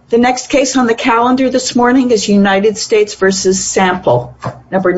The next case on the calendar this morning is United States v. Sample, number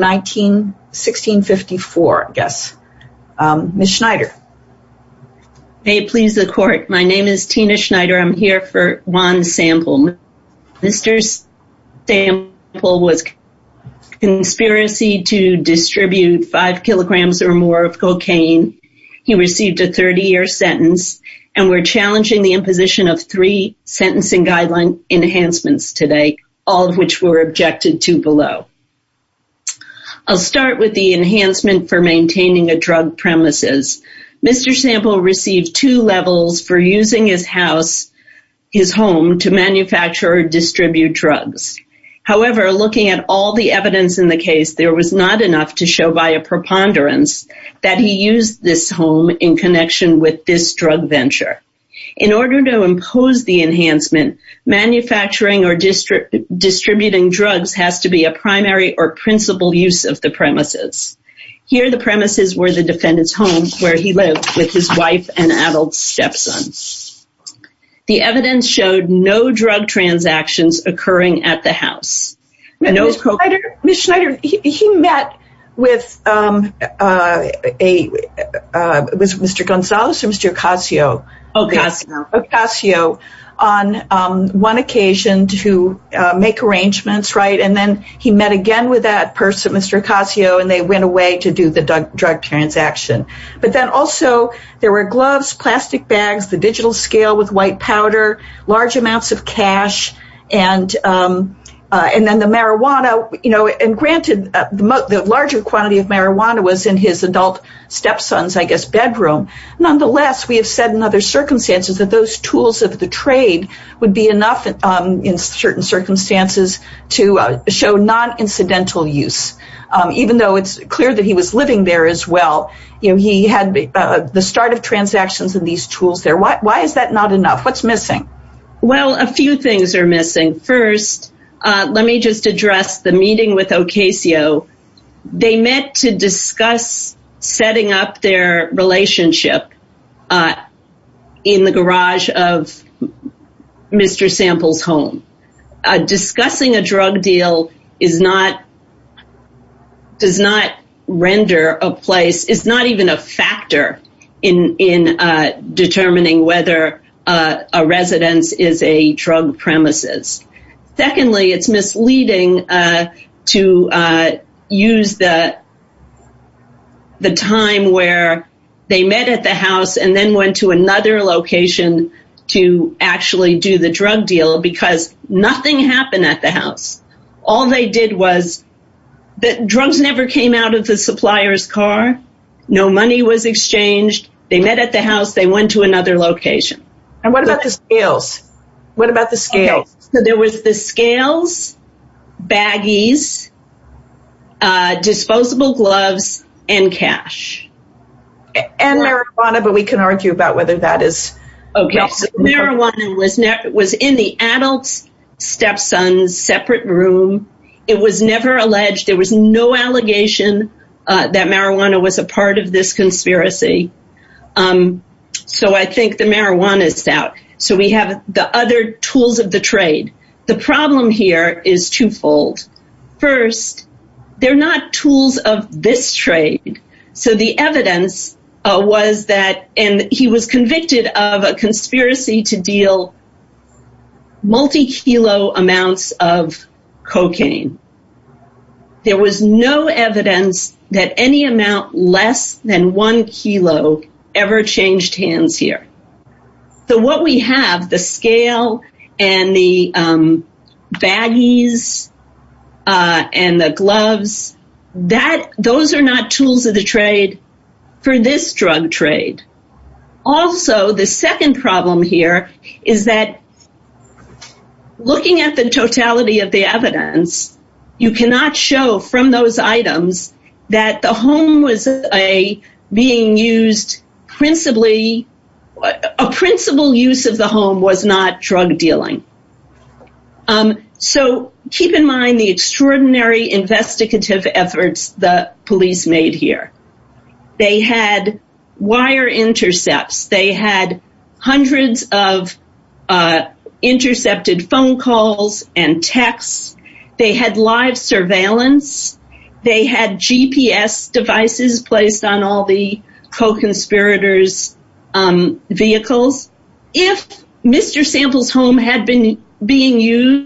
1654, I guess. Ms. Schneider. May it please the court. My name is Tina Schneider. I'm here for Juan Sample. Mr. Sample was conspiracy to distribute 5 kilograms or more of cocaine. He received a 30-year sentence, and we're challenging the imposition of 3 sentencing guideline enhancements today, all of which were objected to below. I'll start with the enhancement for maintaining a drug premises. Mr. Sample received 2 levels for using his home, to manufacture or distribute drugs. However, looking at all the evidence in the case, there was not enough to show by a preponderance that he used this home in connection with this drug venture. In order to impose the enhancement, manufacturing or distributing drugs has to be a primary or principal use of the premises. Here, the premises were the defendant's home, where he lived with his wife and adult stepson. The evidence showed no drug transactions occurring at the house. Ms. Schneider, he met with was Mr. Gonzalez or Mr. Ocasio? Ocasio on one occasion to make arrangements, right? And then he met again with that person, Mr. Ocasio, and they went away to do the drug transaction. But then also there were gloves, plastic bags, the digital scale with white powder, large amounts of cash, and then the marijuana, and granted, the larger quantity of marijuana was in his adult stepson's, I guess, bedroom. Nonetheless, we have said in other circumstances that those tools of the trade would be enough in certain circumstances to show non-incidental use. Even though it's clear that he was living there as well, he had the start of transactions and these tools there. Why is that not enough? What's missing? Well, a few things are missing. First, let me just address the meeting with Ocasio. They met to discuss setting up their relationship in the garage of Mr. Sample's home. Discussing a drug deal does not render a place, is not even a factor in determining whether a residence is a drug premises. Secondly, it's misleading to use the time where they met at the house and then went to another location to actually do the drug deal, because nothing happened at the house. All they did was, the drugs never came out of the supplier's car. No money was exchanged. They met at the house. They went to another location. And what about the scales? What about the scales? Okay. So there was the scales, baggies, disposable gloves, and cash. And marijuana, but we can argue about whether that is... Okay, so marijuana was in the adult's stepson's separate room. It was never alleged. There was no allegation that marijuana was a part of this conspiracy. So I think the marijuana is out. So we have the other tools of the trade. The problem here is twofold. First, they're not tools of this trade. So the evidence was that, and he was convicted of a conspiracy to deal multi-kilo amounts of cocaine. There was no evidence that any amount less than 1 kilo ever changed hands here. So what we have, the scale and the baggies and the gloves, those are not tools of the trade for this drug trade. Also, the second problem here is that looking at the totality of the evidence, you cannot show from those items that the home was being used principally. A principal use of the home was not drug dealing. So keep in mind the extraordinary investigative efforts the police made here. They had wire intercepts. They had hundreds of intercepted phone calls and texts. They had live surveillance. They had GPS devices placed on all the co-conspirators' vehicles. If Mr. Sample's home had been being used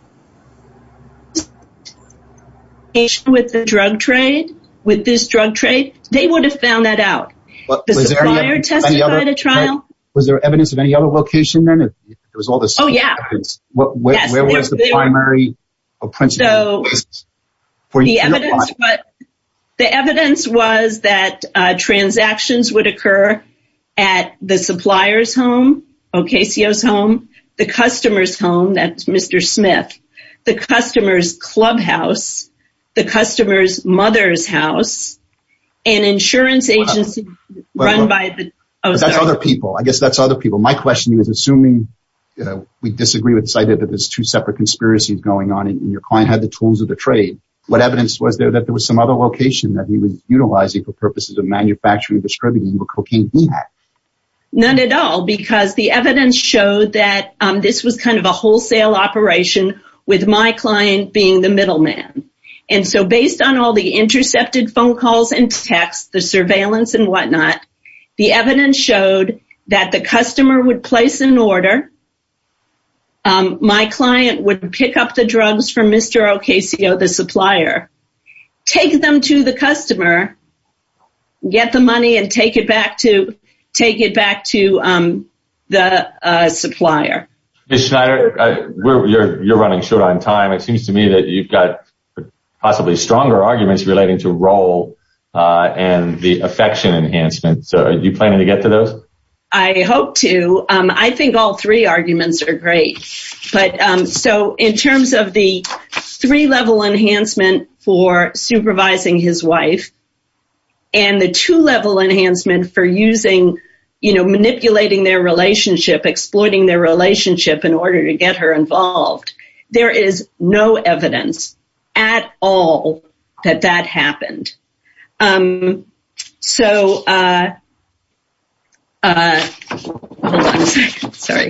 with the drug trade, with this drug trade, they would have found that out. The supplier testified at trial. Was there evidence of any other location then? If there was all this evidence, where was the primary or principal? The evidence was that transactions would occur at the supplier's home, Ocasio's home, the customer's home, that's Mr. Smith, the customer's clubhouse, the customer's mother's house, an insurance agency run by the... That's other people. I guess that's other people. My question is, assuming we disagree with this idea that there's two separate conspiracies going on and your client had the tools of the trade, what evidence was there that there was some other location that he was utilizing for purposes of manufacturing and distributing the cocaine he had? None at all, because the evidence showed that this was kind of a wholesale operation with my client being the middleman. And so based on all the intercepted phone calls and texts, the surveillance and whatnot, the evidence showed that the customer would place an order. My client would pick up the drugs from Mr. Ocasio, the supplier, take them to the customer, get the money and take it back to the supplier. Ms. Schneider, you're running short on time. It seems to me that you've got possibly stronger arguments relating to role and the affection enhancement. So are you planning to get to those? I hope to. I think all three arguments are great. But so in terms of the 3-level enhancement for supervising his wife and the 2-level enhancement for using, manipulating their relationship, exploiting their relationship in order to get her involved, there is no evidence at all that happened. Hold on a second. Sorry.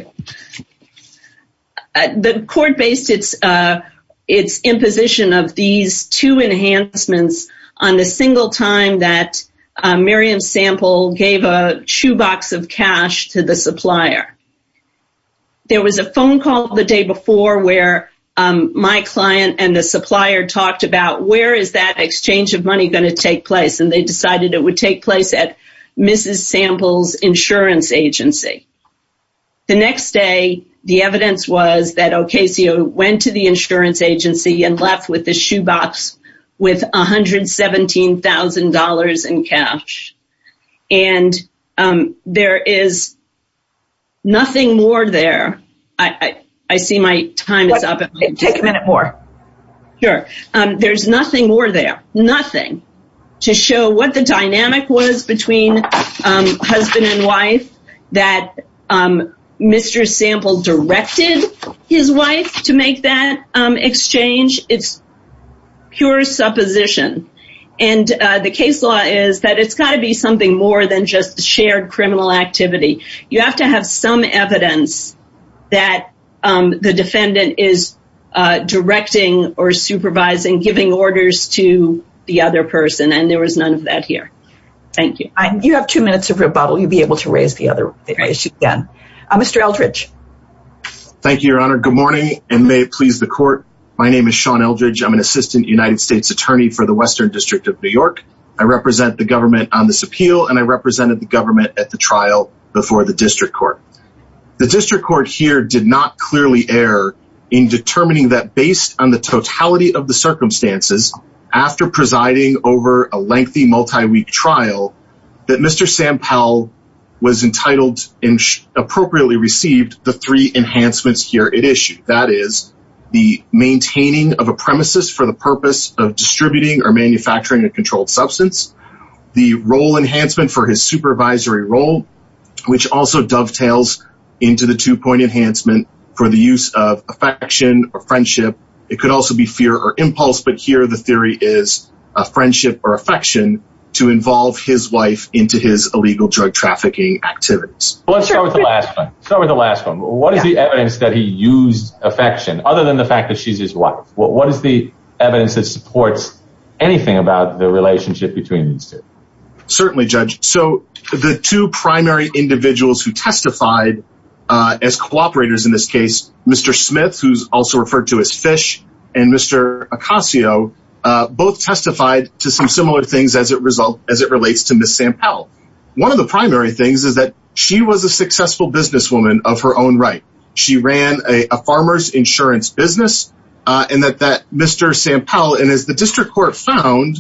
The court based its imposition of these 2 enhancements on the single time that Miriam Sample gave a shoebox of cash to the supplier. There was a phone call the day before where my client and the supplier talked about where is that exchange of money going to take place, and they decided it would take place at Mrs. Sample's insurance agency. The next day, the evidence was that Ocasio went to the insurance agency and left with the shoebox with $117,000 in cash. And there is nothing more there. I see my time is up. Take a minute more. Sure. There's nothing more there. Nothing to show what the dynamic was between husband and wife, that Mr. Sample directed his wife to make that exchange. It's pure supposition. And the case law is that it's got to be something more than just shared criminal activity. You have to have some evidence that the defendant is directing or supervising, giving orders to the other person, and there was none of that here. Thank you. You have 2 minutes of rebuttal. You'll be able to raise the other issue again. Mr. Eldridge. Thank you, Your Honor. Good morning, and may it please the court. My name is Sean Eldridge. I'm an assistant United States attorney for the Western District of New York. I represent the government on this appeal, and I represented the government at the trial before the district court. The district court here did not clearly err in determining that based on the totality of the circumstances, after presiding over a lengthy multi-week trial, that Mr. Sample was entitled and appropriately received the 3 enhancements here at issue. That is, the maintaining of a premises for the purpose of distributing or manufacturing a controlled substance, the role enhancement for his supervisory role, which also dovetails into the 2-point enhancement for the use of affection or friendship. It could also be fear or impulse, but here the theory is friendship or affection to involve his wife into his illegal drug trafficking activities. Well, let's start with the last one. What is the evidence that he used affection, other than the fact that she's his wife? What is the evidence that supports anything about the relationship between these two? Certainly, Judge. So the two primary individuals who testified as cooperators in this case, Mr. Smith, who's also referred to as Fish, and Mr. Ocasio, both testified to some similar things as it relates to Ms. Sampel. One of the primary things is that she was a successful businesswoman of her own right. She ran a farmer's insurance business, and that Mr. Sampel, and as the district court found,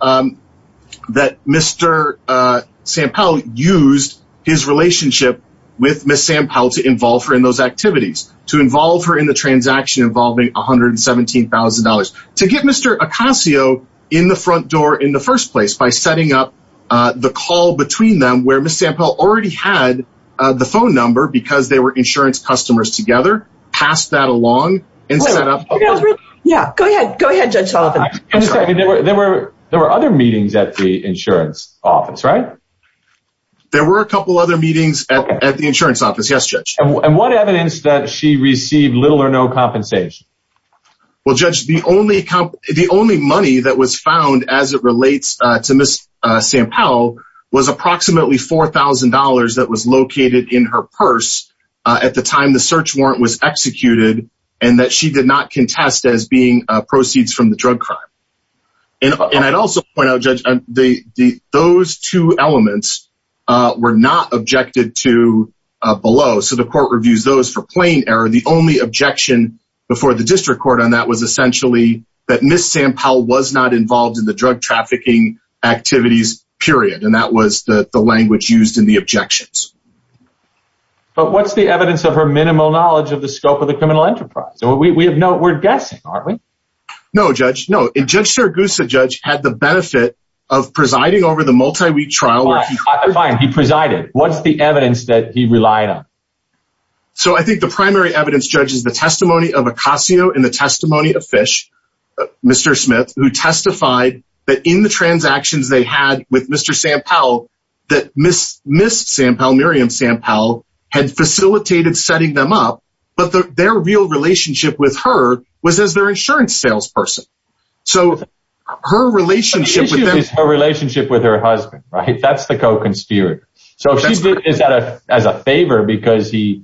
that Mr. Sampel used his relationship with Ms. Sampel to involve her in those activities, to involve her in the transaction involving $117,000, to get Mr. Ocasio in the front door in the first place by setting up the call between them where Ms. Sampel already had the phone number because they were insurance customers together, passed that along, and set up. Yeah, go ahead, Judge Sullivan. There were other meetings at the insurance office, right? There were a couple other meetings at the insurance office, yes, Judge. And what evidence that she received little or no compensation? Well, Judge, the only money that was found as it relates to Ms. Sampel was approximately $4,000 that was located in her purse at the time the search warrant was executed, and that she did not contest as being proceeds from the drug crime. And I'd also point out, Judge, those two elements were not objected to below, so the court reviews those for plain error. The only objection before the district court on that was essentially that Ms. Sampel was not involved in the drug trafficking activities, period, and that was the language used in the objections. But what's the evidence of her minimal knowledge of the scope of the criminal enterprise? We're guessing, aren't we? No, Judge, no. And Judge Siragusa, Judge, had the benefit of presiding over the multi-week trial. Fine, he presided. What's the evidence that he relied on? So I think the primary evidence, Judge, is the testimony of Ocasio and the testimony of Fish, Mr. Smith, who testified that in the transactions they had with Mr. Sampel, that Miss Sampel, Miriam Sampel, had facilitated setting them up, but their real relationship with her was as their insurance salesperson. So her relationship with them is her relationship with her husband, right? That's the co-conspirator. So if she did this as a favor because he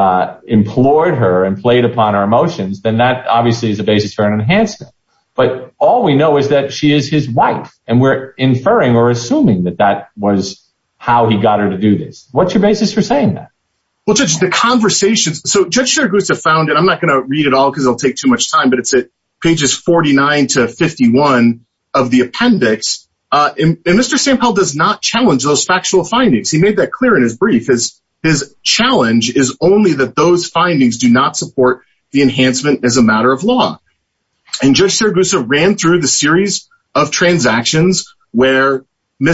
implored her and played upon her emotions, then that obviously is a basis for an enhancement. But all we know is that she is his wife, and we're inferring or assuming that was how he got her to do this. What's your basis for saying that? Well, Judge, the conversations. So Judge Siragusa found it. I'm not going to read it all because it'll take too much time, but it's at pages 49 to 51 of the appendix. And Mr. Sampel does not challenge those factual findings. He made that clear in his brief. His challenge is only that those findings do not support the enhancement as a matter of law. And Judge Siragusa ran through the series of transactions where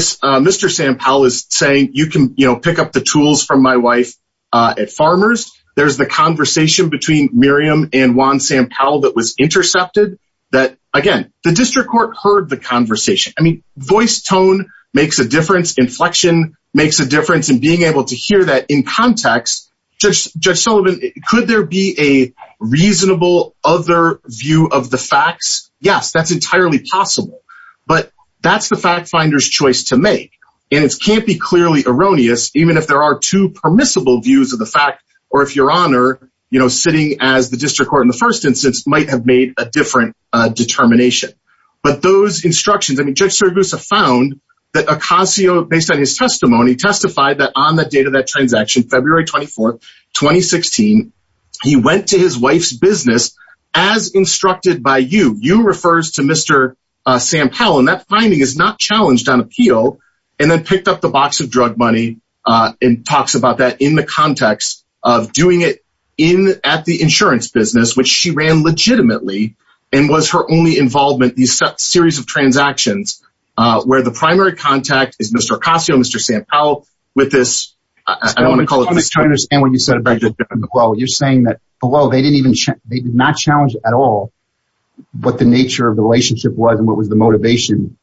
Mr. Sampel is saying, you can, pick up the tools from my wife at Farmers. There's the conversation between Miriam and Juan Sampel that was intercepted. That, again, the district court heard the conversation. I mean, voice tone makes a difference. Inflection makes a difference. And being able to hear that in context, Judge Sullivan, could there be a reasonable other view of the facts? Yes, that's entirely possible. But that's the fact finder's choice to make. And it can't be clearly erroneous, even if there are two permissible views of the fact, or if Your Honor, sitting as the district court in the first instance might have made a different determination. But those instructions, Judge Siragusa found that Ocasio, based on his testimony, testified that on the date of that transaction, February 24th, 2016, he went to his wife's business as instructed by you. You refers to Mr. Sampel, and that finding is not challenged on appeal, and then picked up the box of drug money and talks about that in the context of doing it at the insurance business, which she ran legitimately and was her only involvement, these series of transactions where the primary contact is Mr. Ocasio, Mr. Sampel, with this, I don't want to call it this. I'm trying to understand what you said about below. You're saying that below they did not challenge at all what the nature of the relationship was and what was the motivation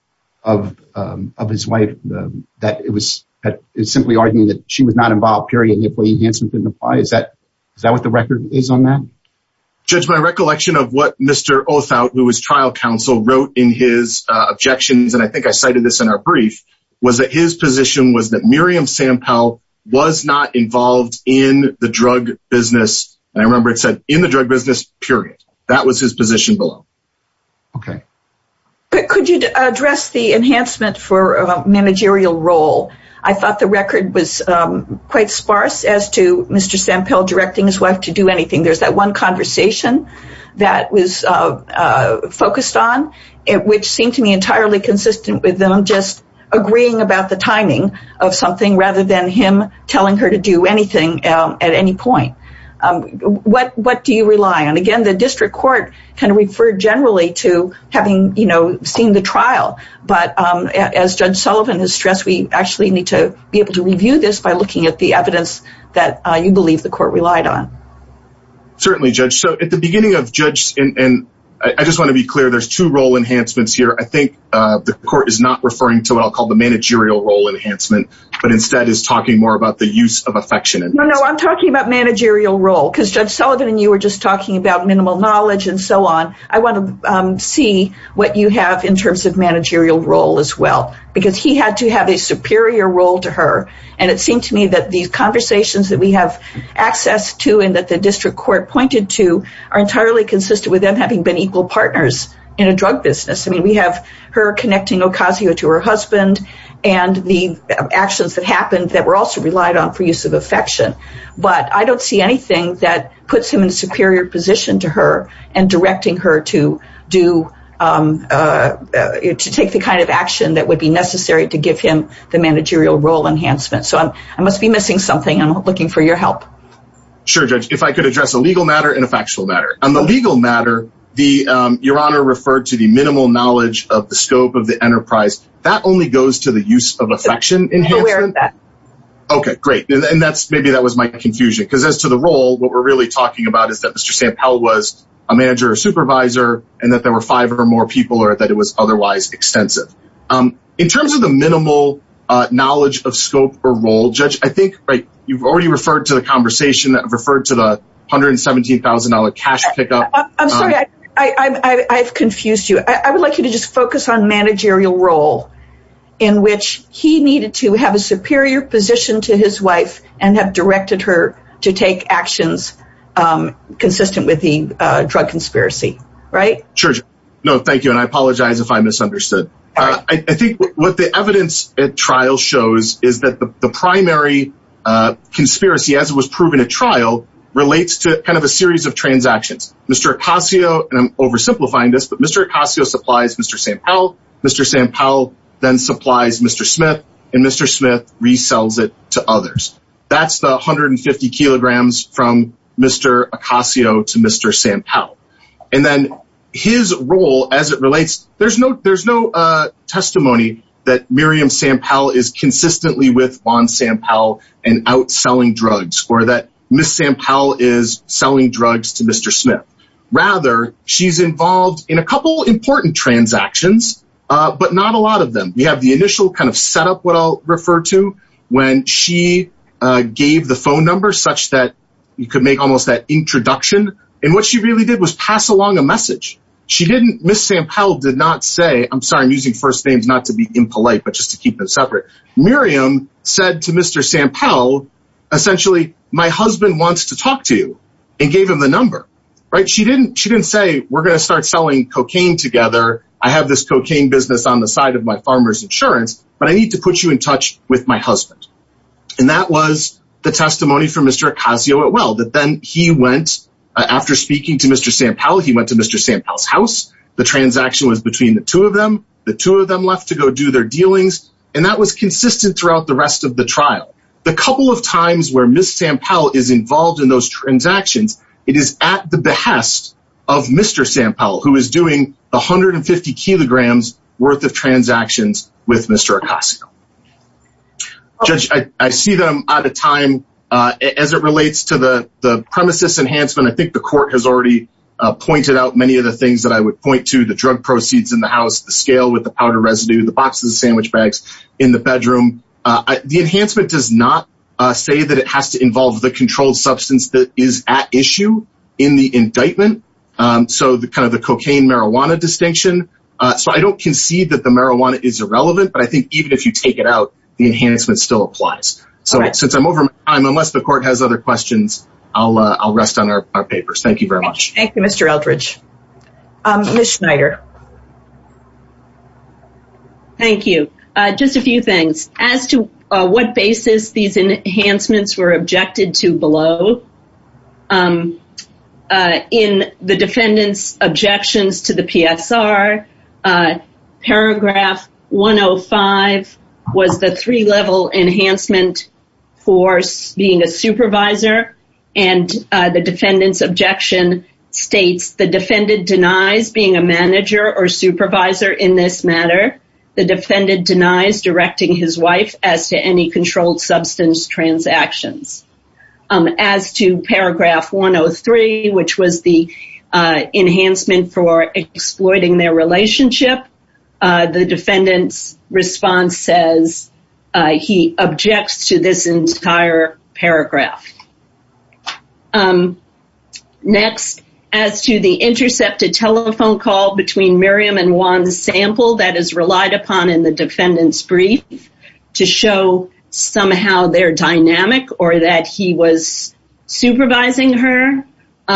of his wife, that is simply arguing that she was not involved, period, and therefore the enhancement didn't apply? Is that what the record is on that? Judge, my recollection of what Mr. Othout, who was trial counsel, wrote in his objections, and I think I cited this in our brief, was that his position was that Miriam Sample was not involved in the drug business. And I remember it said in the drug business, period. That was his position below. Okay. Could you address the enhancement for managerial role? I thought the record was quite sparse as to Mr. Sample directing his wife to do anything. There's that one conversation that was focused on, which seemed to me entirely consistent with them just agreeing about the timing of something rather than him telling her to do anything at any point. What do you rely on? Again, the district court kind of referred generally to having, seen the trial. But as Judge Sullivan has stressed, we actually need to be able to review this by looking at the evidence that you believe the court relied on. Certainly, Judge. So at the beginning of Judge, and I just want to be clear, there's two role enhancements here. I think the court is not referring to what I'll call the managerial role enhancement, but instead is talking more about the use of affection. No, I'm talking about managerial role, because Judge Sullivan and you were just talking about minimal knowledge and so on. I want to see what you have in terms of managerial role as well, because he had to have a superior role to her. And it seemed to me that these conversations that we have access to and that the district court pointed to are entirely consistent with them having been equal partners in a drug business. I mean, we have her connecting Ocasio to her husband and the actions that happened that were also relied on for use of affection. But I don't see anything that puts him in a superior position to her and directing her to do to take the kind of action that would be necessary to give him the managerial role enhancement. So I must be missing something. I'm looking for your help. Sure, Judge. If I could address a legal matter and a factual matter. On the legal matter, Your Honor referred to the minimal knowledge of the scope of the enterprise. That only goes to the use of affection enhancement. I'm aware of that. Okay, great. And that was my confusion, because as to the role, what we're really talking about is that Mr. Sample was a manager or supervisor, and that there were 5 or more people, or that it was otherwise extensive. In terms of the minimal knowledge of scope or role, Judge, I think you've already referred to the conversation that referred to the $117,000 cash pickup. I'm sorry, I've confused you. I would like you to just focus on managerial role, in which he needed to have a superior position to his wife and have directed her to take actions consistent with the drug conspiracy, right? Sure. No, thank you. And I apologize if I misunderstood. I think what the evidence at trial shows is that the primary conspiracy, as it was proven at trial, relates to kind of a series of transactions. Mr. Ocasio, and I'm oversimplifying this, but Mr. Ocasio supplies Mr. Sample. Mr. Sample then supplies Mr. Smith, and Mr. Smith resells it to others. That's the 150 kilograms from Mr. Ocasio to Mr. Sample. And then his role as it relates, there's no testimony that Miriam Sample is consistently with Juan Sample and out selling drugs, or that Miss Sample is selling drugs to Mr. Smith. Rather, she's involved in a couple important transactions, but not a lot of them. We have the initial kind of setup, what I'll refer to, when she gave the phone number such that you could make almost that introduction. And what she really did was pass along a message. Miss Sample did not say, I'm sorry, I'm using first names not to be impolite, but just to keep them separate. Miriam said to Mr. Sample, essentially, my husband wants to talk to you, and gave him the number, right? She didn't say, we're going to start selling cocaine together. I have this cocaine business on the side of my farmer's insurance, but I need to put you in touch with my husband. And that was the testimony from Mr. Ocasio at well, that then he went, after speaking to Mr. Sample, he went to Mr. Sample's house. The transaction was between the two of them. The two of them left to go do their dealings, and that was consistent throughout the rest of the trial. The couple of times where Miss Sample is involved in those transactions, it is at the behest of Mr. Sample, who is doing the 150 kilograms worth of transactions with Mr. Ocasio. Judge, I see that I'm out of time. As it relates to the premises enhancement, I think the court has already pointed out many of the things that I would point to: the drug proceeds in the house, the scale with the powder residue, the boxes of sandwich bags in the bedroom. The enhancement does not say that it has to involve the controlled substance that is at issue in the indictment. So the kind of the cocaine marijuana distinction. So I don't concede that the marijuana is irrelevant, but I think even if you take it out, the enhancement still applies. So Since I'm over my time, unless the court has other questions, I'll rest on our papers. Thank you very much. Thank you, Mr. Eldridge. Ms. Schneider. Thank you. Just a few things. As to what basis these enhancements were objected to below, in the defendant's objections to the PSR, paragraph 105 was the 3-level enhancement for being a supervisor, and the defendant's objection states the defendant denies being a manager or supervisor in this matter. The defendant denies directing his wife as to any controlled substance transactions. As to paragraph 103, which was the enhancement for exploiting their relationship, the defendant's response says he objects to this entire paragraph. Next, as to the intercepted telephone call between Miriam and Juan Sample that is relied upon in the defendant's brief to show somehow their dynamic or that he was supervising her,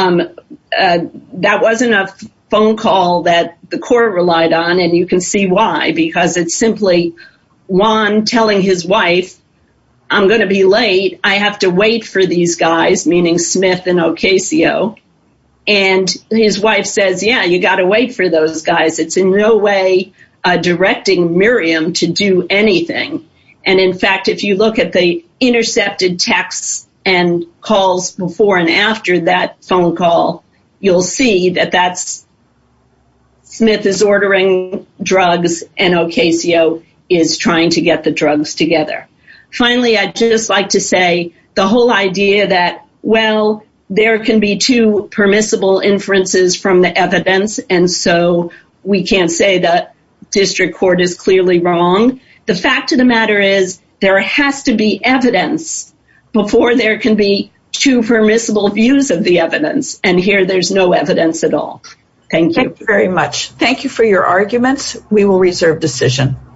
that wasn't a phone call that the court relied on, and you can see why, because it's simply Juan telling his wife, I'm going to be late, I have to wait for these guys, meaning Smith and Ocasio. And his wife says, yeah, you got to wait for those guys. It's in no way directing Miriam to do anything. And in fact, if you look at the intercepted texts and calls before and after that phone call, you'll see that that's Smith is ordering drugs and Ocasio is trying to get the drugs together. Finally, I'd just like to say the whole idea that, well, there can be two permissible inferences from the evidence, and so we can't say that district court is clearly wrong. The fact of the matter is there has to be evidence before there can be two permissible views of the evidence, and here there's no evidence at all. Thank you. Thank you very much. Thank you for your arguments. We will reserve decision.